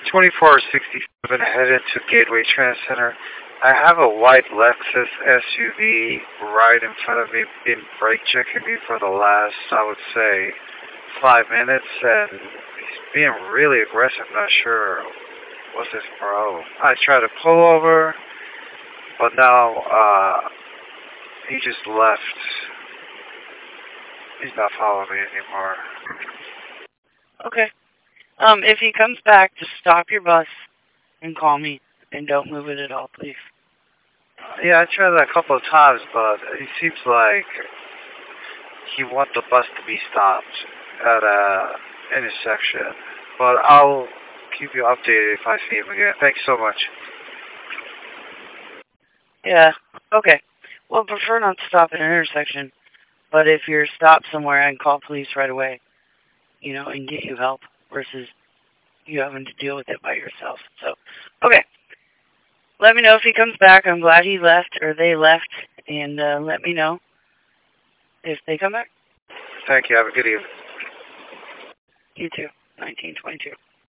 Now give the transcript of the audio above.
2467 headed to Gateway Trans Center. I have a white Lexus SUV right in front of me, been brake checking me for the last, I would say, 5 minutes, and he's being really aggressive. Not sure what's his bro. I tried to pull over, but now he just left. He's not following me anymore. Okay. If he comes back, just stop your bus and call me, and don't move it at all, please. Yeah, I tried that a couple of times, but it seems like he wants the bus to be stopped at a intersection. But I'll keep you updated if I see him again. Thanks so much. Yeah, okay. Well, prefer not to stop at an intersection, but if you're stopped somewhere, I can call police right away, you know, and get you help versus you having to deal with it by yourself. So, okay. Let me know if he comes back. I'm glad he left, or they left, and let me know if they come back. Thank you. Have a good evening. You too. 1922.